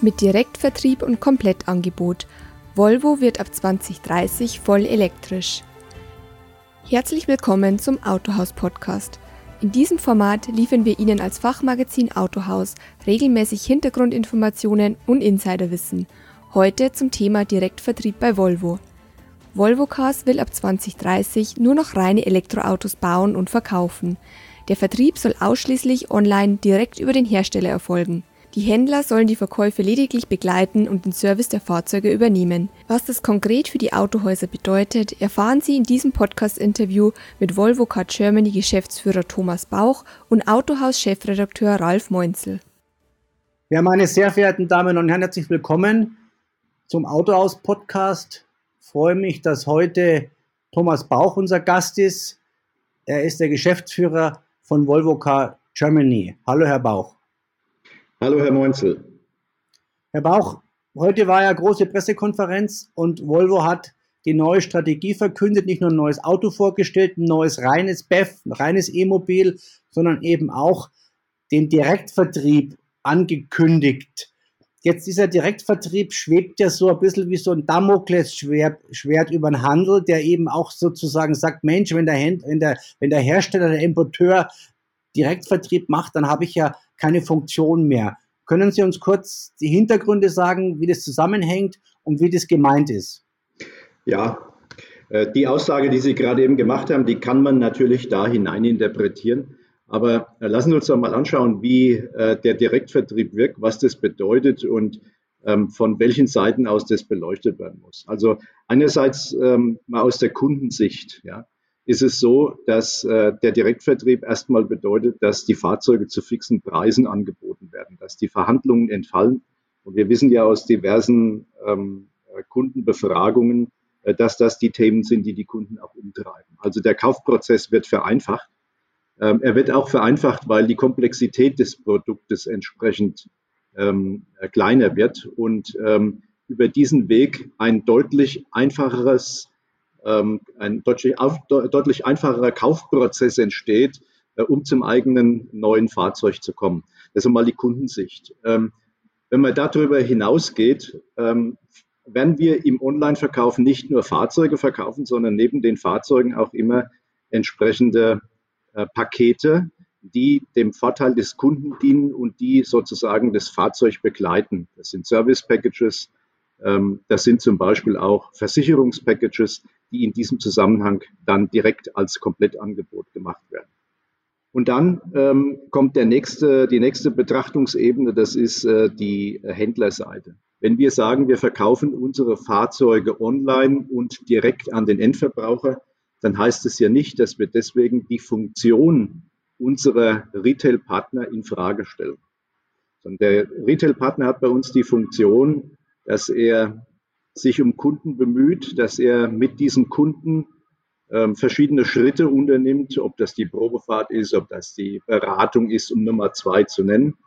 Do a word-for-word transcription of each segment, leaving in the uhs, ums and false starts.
Mit Direktvertrieb und Komplettangebot. Volvo wird ab zwanzig dreißig voll elektrisch. Herzlich willkommen zum Autohaus-Podcast. In diesem Format liefern wir Ihnen als Fachmagazin Autohaus regelmäßig Hintergrundinformationen und Insiderwissen. Heute zum Thema Direktvertrieb bei Volvo. Volvo Cars will ab zwanzig dreißig nur noch reine Elektroautos bauen und verkaufen. Der Vertrieb soll ausschließlich online direkt über den Hersteller erfolgen. Die Händler sollen die Verkäufe lediglich begleiten und den Service der Fahrzeuge übernehmen. Was das konkret für die Autohäuser bedeutet, erfahren Sie in diesem Podcast-Interview mit Volvo Car Germany Geschäftsführer Thomas Bauch und Autohaus-Chefredakteur Ralf Moinzel. Ja, meine sehr verehrten Damen und Herren, herzlich willkommen zum Autohaus-Podcast. Ich freue mich, dass heute Thomas Bauch unser Gast ist. Er ist der Geschäftsführer von Volvo Car Germany. Hallo, Herr Bauch. Hallo, Herr Moinzel. Herr Bauch, heute war ja große Pressekonferenz und Volvo hat die neue Strategie verkündet, nicht nur ein neues Auto vorgestellt, ein neues reines B E V, ein reines E-Mobil, sondern eben auch den Direktvertrieb angekündigt. Jetzt dieser Direktvertrieb schwebt ja so ein bisschen wie so ein Damoklesschwert Schwert über den Handel, der eben auch sozusagen sagt, Mensch, wenn der, Händ, wenn der, wenn der Hersteller, der Importeur Direktvertrieb macht, dann habe ich ja keine Funktion mehr. Können Sie uns kurz die Hintergründe sagen, wie das zusammenhängt und wie das gemeint ist? Ja, die Aussage, die Sie gerade eben gemacht haben, die kann man natürlich da hineininterpretieren. Aber lassen Sie uns doch mal anschauen, wie äh, der Direktvertrieb wirkt, was das bedeutet und ähm, von welchen Seiten aus das beleuchtet werden muss. Also einerseits ähm, mal aus der Kundensicht, ja, ist es so, dass äh, der Direktvertrieb erstmal bedeutet, dass die Fahrzeuge zu fixen Preisen angeboten werden, dass die Verhandlungen entfallen. Und wir wissen ja aus diversen ähm, Kundenbefragungen, äh, dass das die Themen sind, die die Kunden auch umtreiben. Also der Kaufprozess wird vereinfacht. Ähm, er wird auch vereinfacht, weil die Komplexität des Produktes entsprechend ähm, kleiner wird und ähm, über diesen Weg ein deutlich einfacheres, ähm, ein deutlich, auf, de, deutlich einfacherer Kaufprozess entsteht, äh, um zum eigenen neuen Fahrzeug zu kommen. Das ist einmal die Kundensicht. Ähm, wenn man darüber hinausgeht, ähm, werden wir im Online-Verkauf nicht nur Fahrzeuge verkaufen, sondern neben den Fahrzeugen auch immer entsprechende Pakete, die dem Vorteil des Kunden dienen und die sozusagen das Fahrzeug begleiten. Das sind Service-Packages, ähm, das sind zum Beispiel auch Versicherungspackages, die in diesem Zusammenhang dann direkt als Komplettangebot gemacht werden. Und dann ähm, kommt der nächste, die nächste Betrachtungsebene, das ist äh, die Händlerseite. Wenn wir sagen, wir verkaufen unsere Fahrzeuge online und direkt an den Endverbraucher, dann heißt es ja nicht, dass wir deswegen die Funktion unserer Retail-Partner in Frage stellen. Sondern der Retail-Partner hat bei uns die Funktion, dass er sich um Kunden bemüht, dass er mit diesen Kunden ähm, verschiedene Schritte unternimmt, ob das die Probefahrt ist, ob das die Beratung ist, um Nummer zwei zu nennen,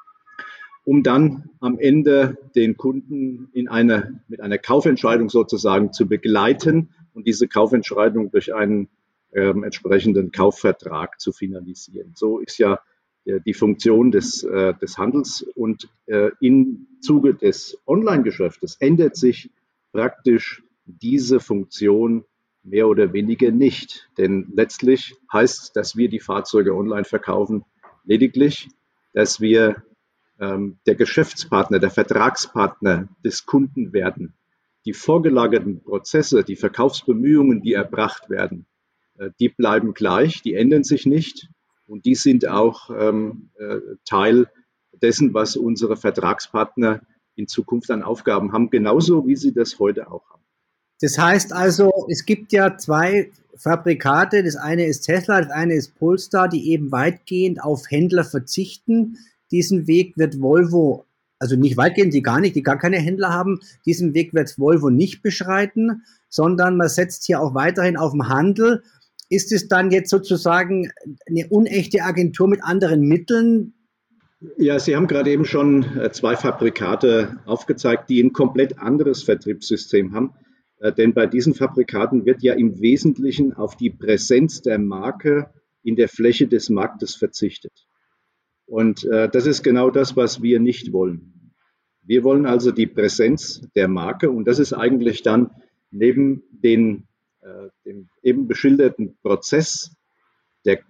um dann am Ende den Kunden in eine, mit einer Kaufentscheidung sozusagen zu begleiten und diese Kaufentscheidung durch einen ähm, entsprechenden Kaufvertrag zu finalisieren. So ist ja äh, die Funktion des, äh, des Handels und äh, im Zuge des Online-Geschäftes ändert sich praktisch diese Funktion mehr oder weniger nicht. Denn letztlich heißt, dass wir die Fahrzeuge online verkaufen, lediglich, dass wir ähm, der Geschäftspartner, der Vertragspartner des Kunden werden. Die vorgelagerten Prozesse, die Verkaufsbemühungen, die erbracht werden, äh, die bleiben gleich, die ändern sich nicht und die sind auch ähm, äh, Teil dessen, was unsere Vertragspartner in Zukunft an Aufgaben haben, genauso wie sie das heute auch haben. Das heißt also, es gibt ja zwei Fabrikate, das eine ist Tesla, das eine ist Polestar, die eben weitgehend auf Händler verzichten. Diesen Weg wird Volvo, also nicht weitgehend, die gar nicht, die gar keine Händler haben, diesen Weg wird Volvo nicht beschreiten, sondern man setzt hier auch weiterhin auf den Handel. Ist es dann jetzt sozusagen eine unechte Agentur mit anderen Mitteln? Ja, Sie haben gerade eben schon zwei Fabrikate aufgezeigt, die ein komplett anderes Vertriebssystem haben. Denn bei diesen Fabrikaten wird ja im Wesentlichen auf die Präsenz der Marke in der Fläche des Marktes verzichtet. Und äh, das ist genau das, was wir nicht wollen. Wir wollen also die Präsenz der Marke und das ist eigentlich dann neben den, äh, dem eben beschilderten Prozess der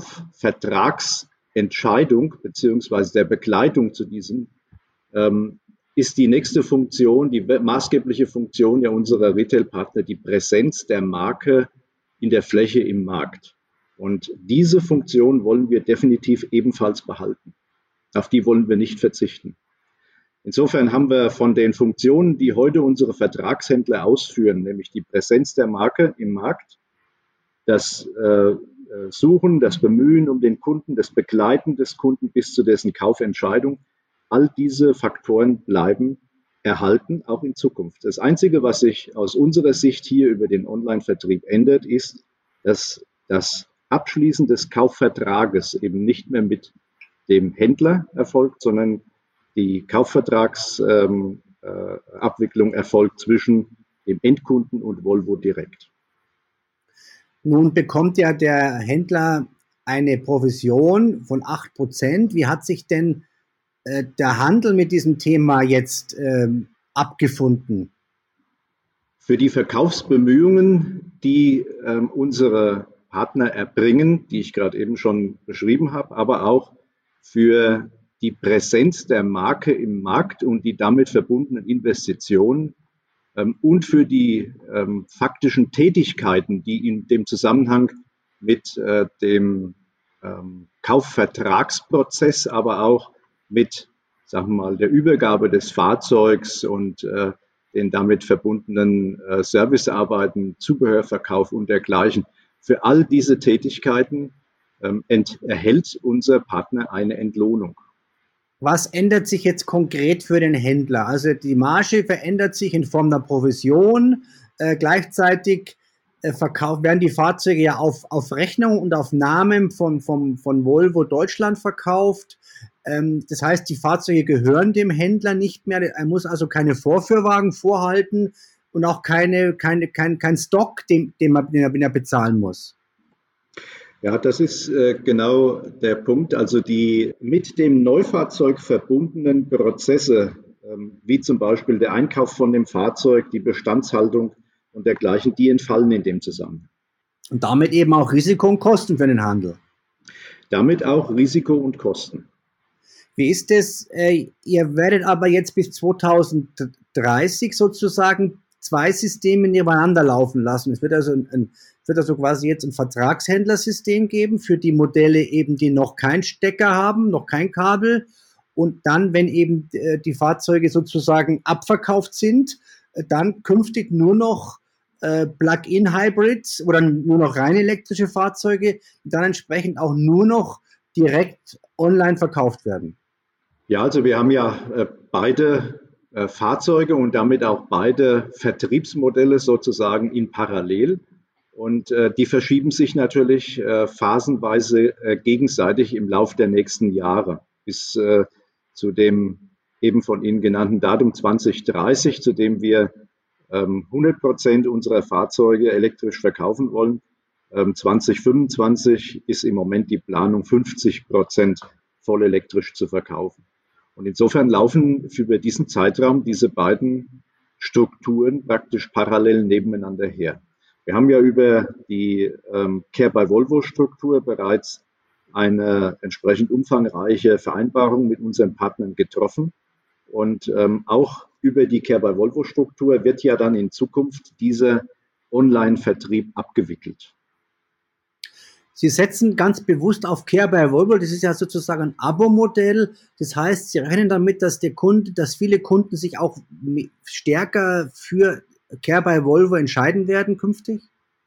Kaufvertragsentscheidung beziehungsweise der Begleitung zu diesem, ähm, ist die nächste Funktion, die maßgebliche Funktion ja unserer Retail-Partner, die Präsenz der Marke in der Fläche im Markt. Und diese Funktion wollen wir definitiv ebenfalls behalten. Auf die wollen wir nicht verzichten. Insofern haben wir von den Funktionen, die heute unsere Vertragshändler ausführen, nämlich die Präsenz der Marke im Markt, das äh, Suchen, das Bemühen um den Kunden, das Begleiten des Kunden bis zu dessen Kaufentscheidung, all diese Faktoren bleiben erhalten, auch in Zukunft. Das Einzige, was sich aus unserer Sicht hier über den Online-Vertrieb ändert, ist, dass das Abschließen des Kaufvertrages eben nicht mehr mit dem Händler erfolgt, sondern die Kaufvertragsabwicklung ähm, äh, erfolgt zwischen dem Endkunden und Volvo direkt. Nun bekommt ja der Händler eine Provision von acht Prozent. Wie hat sich denn äh, der Handel mit diesem Thema jetzt ähm, abgefunden? Für die Verkaufsbemühungen, die ähm, unsere Partner erbringen, die ich gerade eben schon beschrieben habe, aber auch für die Präsenz der Marke im Markt und die damit verbundenen Investitionen ähm, und für die ähm, faktischen Tätigkeiten, die in dem Zusammenhang mit äh, dem ähm, Kaufvertragsprozess, aber auch mit, sagen wir mal, der Übergabe des Fahrzeugs und äh, den damit verbundenen äh, Servicearbeiten, Zubehörverkauf und dergleichen. Für all diese Tätigkeiten ähm, ent- erhält unser Partner eine Entlohnung. Was ändert sich jetzt konkret für den Händler? Also die Marge verändert sich in Form der Provision. Äh, gleichzeitig äh, verkauft, werden die Fahrzeuge ja auf, auf Rechnung und auf Namen von, von, von Volvo Deutschland verkauft. Ähm, das heißt, die Fahrzeuge gehören dem Händler nicht mehr. Er muss also keine Vorführwagen vorhalten und auch keine, keine, kein, kein Stock, den, den, man, den er bezahlen muss. Ja, das ist äh, genau der Punkt. Also die mit dem Neufahrzeug verbundenen Prozesse, ähm, wie zum Beispiel der Einkauf von dem Fahrzeug, die Bestandshaltung und dergleichen, die entfallen in dem Zusammenhang. Und damit eben auch Risiko und Kosten für den Handel. Damit auch Risiko und Kosten. Wie ist es? Äh, ihr werdet aber jetzt bis zweitausenddreißig sozusagen zwei Systeme nebeneinander laufen lassen. Es wird also ein, ein wird also quasi jetzt ein Vertragshändlersystem geben für die Modelle eben, die noch keinen Stecker haben, noch kein Kabel. Und dann, wenn eben äh, die Fahrzeuge sozusagen abverkauft sind, äh, dann künftig nur noch äh, Plug-in-Hybrids oder nur noch rein elektrische Fahrzeuge, die dann entsprechend auch nur noch direkt online verkauft werden. Ja, also wir haben ja äh, beide äh, Fahrzeuge und damit auch beide Vertriebsmodelle sozusagen in parallel. Und äh, die verschieben sich natürlich äh, phasenweise äh, gegenseitig im Lauf der nächsten Jahre bis äh, zu dem eben von Ihnen genannten Datum zwanzig dreißig, zu dem wir ähm, hundert Prozent unserer Fahrzeuge elektrisch verkaufen wollen. Ähm, zwanzig fünfundzwanzig ist im Moment die Planung, fünfzig Prozent voll elektrisch zu verkaufen. Und insofern laufen über diesen Zeitraum diese beiden Strukturen praktisch parallel nebeneinander her. Wir haben ja über die ähm, Care by Volvo Struktur bereits eine entsprechend umfangreiche Vereinbarung mit unseren Partnern getroffen. Und ähm, auch über die Care by Volvo Struktur wird ja dann in Zukunft dieser Online-Vertrieb abgewickelt. Sie setzen ganz bewusst auf Care by Volvo. Das ist ja sozusagen ein Abo-Modell. Das heißt, Sie rechnen damit, dass der Kunde, dass viele Kunden sich auch stärker für Care by Volvo entscheiden werden künftig?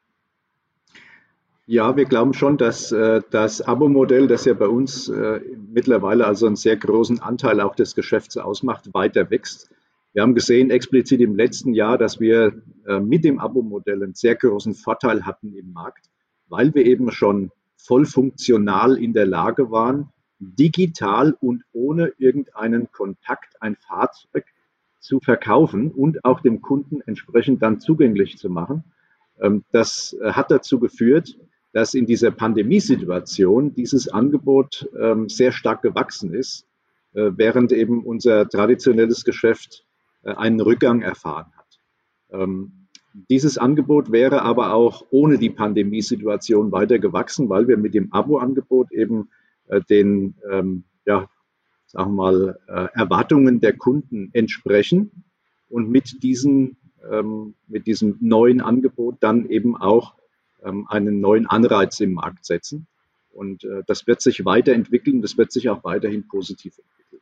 Ja, wir glauben schon, dass äh, das Abo-Modell, das ja bei uns äh, mittlerweile also einen sehr großen Anteil auch des Geschäfts ausmacht, weiter wächst. Wir haben gesehen, explizit im letzten Jahr, dass wir äh, mit dem Abo-Modell einen sehr großen Vorteil hatten im Markt, weil wir eben schon voll funktional in der Lage waren, digital und ohne irgendeinen Kontakt ein Fahrzeug zu verkaufen und auch dem Kunden entsprechend dann zugänglich zu machen. Das hat dazu geführt, dass in dieser Pandemiesituation dieses Angebot sehr stark gewachsen ist äh, während eben unser traditionelles Geschäft äh, einen Rückgang erfahren hat. Ähm, dieses Angebot wäre aber auch ohne die Pandemiesituation weiter gewachsen, weil wir mit dem Abo-Angebot eben äh, den, ähm, ja, sagen wir mal, äh, Erwartungen der Kunden entsprechen und mit, diesen, ähm, mit diesem neuen Angebot dann eben auch ähm, einen neuen Anreiz im Markt setzen. Und äh, das wird sich weiterentwickeln, das wird sich auch weiterhin positiv entwickeln.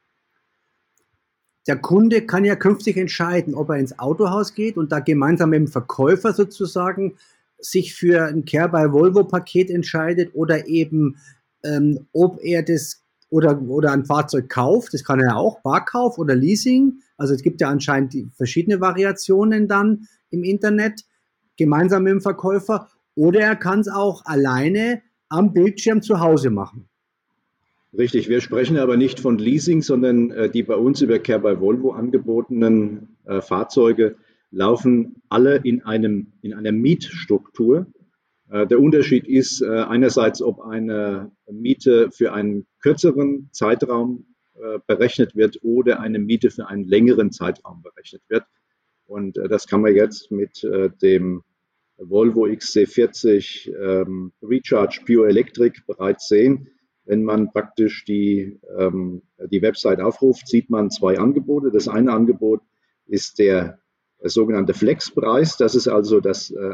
Der Kunde kann ja künftig entscheiden, ob er ins Autohaus geht und da gemeinsam mit dem Verkäufer sozusagen sich für ein Care-by-Volvo-Paket entscheidet oder eben, ähm, ob er das oder, oder ein Fahrzeug kauft. Das kann er ja auch, Barkauf oder Leasing. Also es gibt ja anscheinend die verschiedene Variationen dann im Internet, gemeinsam mit dem Verkäufer. Oder er kann es auch alleine am Bildschirm zu Hause machen. Richtig, wir sprechen aber nicht von Leasing, sondern äh, die bei uns über Care-by-Volvo angebotenen äh, Fahrzeuge laufen alle in, einem, in einer Mietstruktur. Äh, der Unterschied ist äh, einerseits, ob eine Miete für einen kürzeren Zeitraum äh, berechnet wird oder eine Miete für einen längeren Zeitraum berechnet wird. Und äh, das kann man jetzt mit äh, dem Volvo X C vierzig ähm, Recharge Pure Electric bereits sehen. Wenn man praktisch die, ähm, die Website aufruft, sieht man zwei Angebote. Das eine Angebot ist der äh, sogenannte Flexpreis. Das ist also das äh,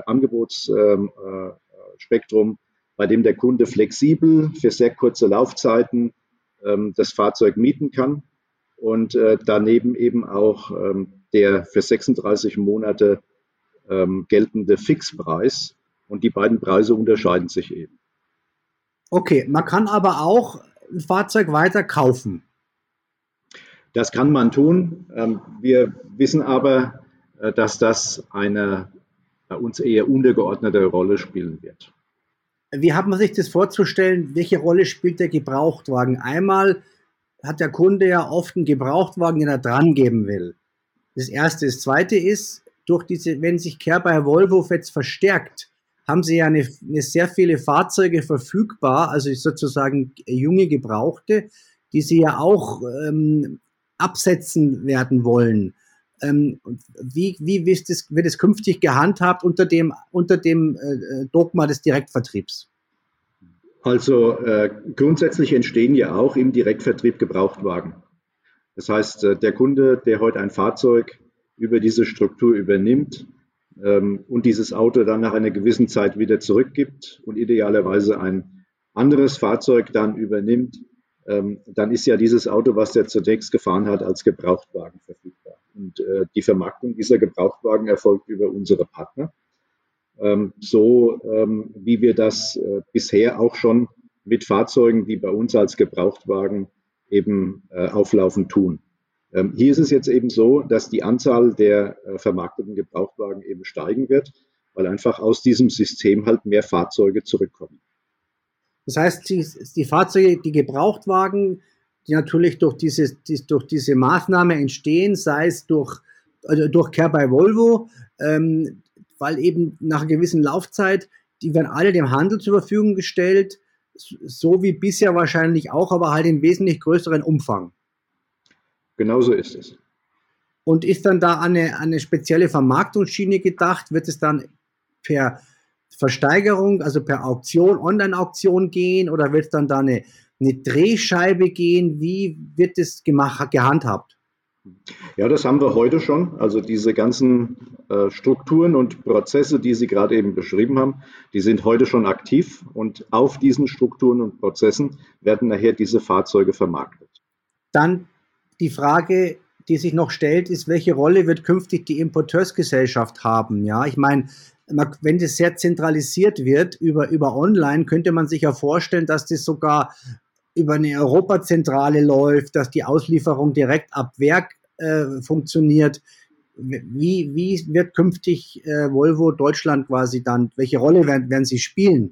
Angebotsspektrum, äh, bei dem der Kunde flexibel für sehr kurze Laufzeiten ähm, das Fahrzeug mieten kann. Und äh, daneben eben auch ähm, der für sechsunddreißig Monate ähm, geltende Fixpreis. Und die beiden Preise unterscheiden sich eben. Okay, man kann aber auch ein Fahrzeug weiter kaufen. Das kann man tun. Wir wissen aber, dass das eine bei uns eher untergeordnete Rolle spielen wird. Wie hat man sich das vorzustellen? Welche Rolle spielt der Gebrauchtwagen? Einmal hat der Kunde ja oft einen Gebrauchtwagen, den er dran geben will. Das Erste. Das Zweite ist, durch diese, wenn sich Care-by-Volvo jetzt verstärkt, haben sie ja eine, eine sehr viele Fahrzeuge verfügbar, also sozusagen junge Gebrauchte, die sie ja auch ähm, absetzen werden wollen. Ähm, wie wie wird es, wird es künftig gehandhabt unter dem, unter dem äh, Dogma des Direktvertriebs? Also äh, grundsätzlich entstehen ja auch im Direktvertrieb Gebrauchtwagen. Das heißt, äh, der Kunde, der heute ein Fahrzeug über diese Struktur übernimmt, und dieses Auto dann nach einer gewissen Zeit wieder zurückgibt und idealerweise ein anderes Fahrzeug dann übernimmt, dann ist ja dieses Auto, was der zunächst gefahren hat, als Gebrauchtwagen verfügbar. Und die Vermarktung dieser Gebrauchtwagen erfolgt über unsere Partner, so wie wir das bisher auch schon mit Fahrzeugen, die bei uns als Gebrauchtwagen eben auflaufen, tun. Hier ist es jetzt eben so, dass die Anzahl der äh, vermarkteten Gebrauchtwagen eben steigen wird, weil einfach aus diesem System halt mehr Fahrzeuge zurückkommen. Das heißt, die, die Fahrzeuge, die Gebrauchtwagen, die natürlich durch diese, die, durch diese Maßnahme entstehen, sei es durch, also durch Care-by-Volvo, ähm, weil eben nach einer gewissen Laufzeit, die werden alle dem Handel zur Verfügung gestellt, so wie bisher wahrscheinlich auch, aber halt in wesentlich größeren Umfang. Genauso ist es. Und ist dann da eine, eine spezielle Vermarktungsschiene gedacht? Wird es dann per Versteigerung, also per Auktion, Online-Auktion gehen oder wird es dann da eine, eine Drehscheibe gehen? Wie wird das gemacht, gehandhabt? Ja, das haben wir heute schon. Also diese ganzen äh, Strukturen und Prozesse, die Sie gerade eben beschrieben haben, die sind heute schon aktiv und auf diesen Strukturen und Prozessen werden nachher diese Fahrzeuge vermarktet. Dann die Frage, die sich noch stellt, ist, welche Rolle wird künftig die Importeursgesellschaft haben? Ja, ich meine, wenn das sehr zentralisiert wird über, über Online, könnte man sich ja vorstellen, dass das sogar über eine Europazentrale läuft, dass die Auslieferung direkt ab Werk äh, funktioniert. Wie, wie wird künftig äh, Volvo Deutschland quasi dann, welche Rolle werden, werden sie spielen?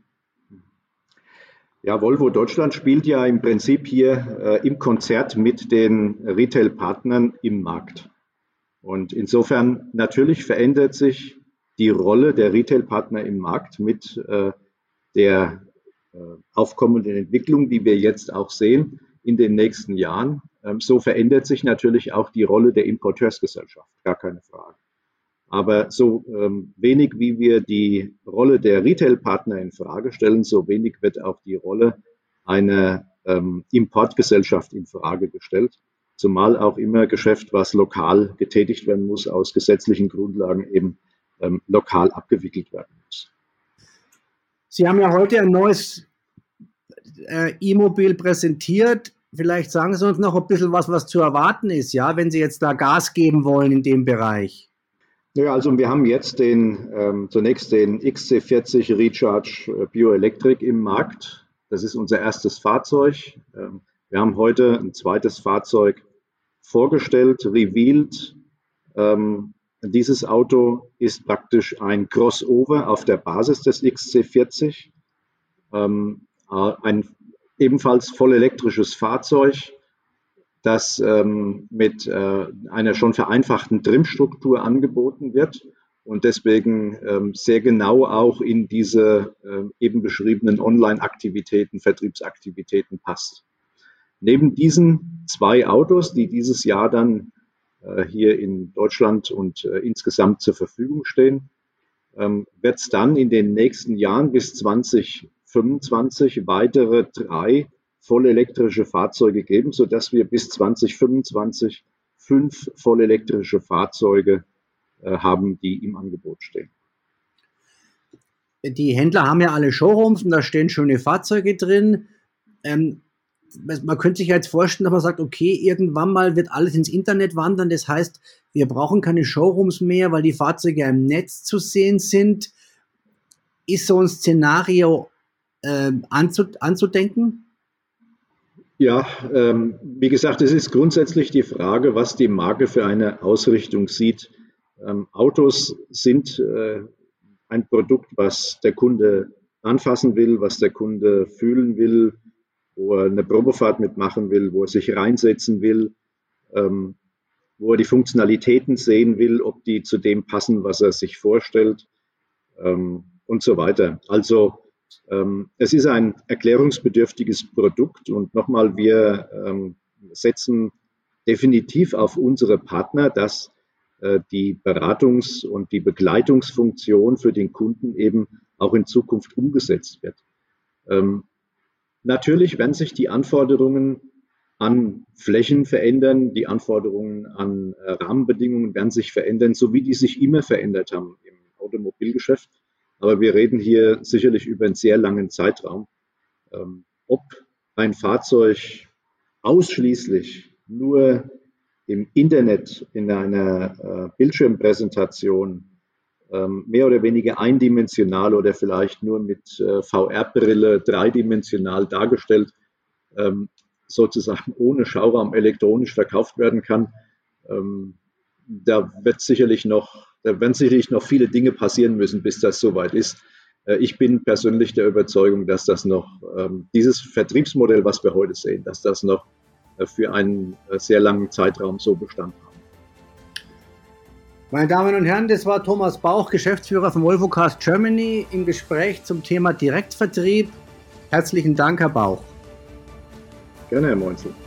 Ja, Volvo Deutschland spielt ja im Prinzip hier äh, im Konzert mit den Retail-Partnern im Markt. Und insofern natürlich verändert sich die Rolle der Retail-Partner im Markt mit äh, der äh, aufkommenden Entwicklung, die wir jetzt auch sehen in den nächsten Jahren. So verändert sich natürlich auch die Rolle der Importeursgesellschaft, gar keine Frage. Aber so ähm, wenig wie wir die Rolle der Retail-Partner in Frage stellen, so wenig wird auch die Rolle einer ähm, Importgesellschaft in Frage gestellt. Zumal auch immer Geschäft, was lokal getätigt werden muss, aus gesetzlichen Grundlagen eben ähm, lokal abgewickelt werden muss. Sie haben ja heute ein neues äh, E-Mobil präsentiert. Vielleicht sagen Sie uns noch ein bisschen was, was zu erwarten ist, ja, wenn Sie jetzt da Gas geben wollen in dem Bereich. Ja, also wir haben jetzt den, ähm, zunächst den X C vierzig Recharge Bioelectric im Markt. Das ist unser erstes Fahrzeug. Ähm, wir haben heute ein zweites Fahrzeug vorgestellt, revealed. Ähm, dieses Auto ist praktisch ein Crossover auf der Basis des X C vierzig. Ähm, ein ebenfalls vollelektrisches Fahrzeug, das ähm, mit äh, einer schon vereinfachten Trimstruktur angeboten wird und deswegen ähm, sehr genau auch in diese äh, eben beschriebenen Online-Aktivitäten, Vertriebsaktivitäten passt. Neben diesen zwei Autos, die dieses Jahr dann äh, hier in Deutschland und äh, insgesamt zur Verfügung stehen, ähm, wird es dann in den nächsten Jahren bis zwanzig fünfundzwanzig weitere drei vollelektrische Fahrzeuge geben, sodass wir bis zwanzig fünfundzwanzig fünf vollelektrische Fahrzeuge äh, haben, die im Angebot stehen. Die Händler haben ja alle Showrooms und da stehen schöne Fahrzeuge drin. Ähm, man könnte sich ja jetzt vorstellen, dass man sagt, okay, irgendwann mal wird alles ins Internet wandern. Das heißt, wir brauchen keine Showrooms mehr, weil die Fahrzeuge im Netz zu sehen sind. Ist so ein Szenario äh, anzud- anzudenken? Ja, ähm, wie gesagt, es ist grundsätzlich die Frage, was die Marke für eine Ausrichtung sieht. Ähm, Autos sind äh, ein Produkt, was der Kunde anfassen will, was der Kunde fühlen will, wo er eine Probefahrt mitmachen will, wo er sich reinsetzen will, ähm, wo er die Funktionalitäten sehen will, ob die zu dem passen, was er sich vorstellt ähm, und so weiter. Also ähm, es ist ein erklärungsbedürftiges Produkt und nochmal, wir ähm, setzen definitiv auf unsere Partner, dass äh, die Beratungs- und die Begleitungsfunktion für den Kunden eben auch in Zukunft umgesetzt wird. Ähm, Natürlich werden sich die Anforderungen an Flächen verändern, die Anforderungen an äh, Rahmenbedingungen werden sich verändern, so wie die sich immer verändert haben im Automobilgeschäft. Aber wir reden hier sicherlich über einen sehr langen Zeitraum. Ähm, ob ein Fahrzeug ausschließlich nur im Internet in einer äh, Bildschirmpräsentation mehr oder weniger eindimensional oder vielleicht nur mit äh, V R-Brille dreidimensional dargestellt, ähm, sozusagen ohne Schauraum elektronisch verkauft werden kann. Ähm, da wird sicherlich noch, da werden sicherlich noch viele Dinge passieren müssen, bis das soweit ist. Äh, ich bin persönlich der Überzeugung, dass das noch, ähm, dieses Vertriebsmodell, was wir heute sehen, dass das noch äh, für einen äh, sehr langen Zeitraum so Bestand hat. Meine Damen und Herren, das war Thomas Bauch, Geschäftsführer von Volvo Cars Germany, im Gespräch zum Thema Direktvertrieb. Herzlichen Dank, Herr Bauch. Gerne, Herr Moinzel.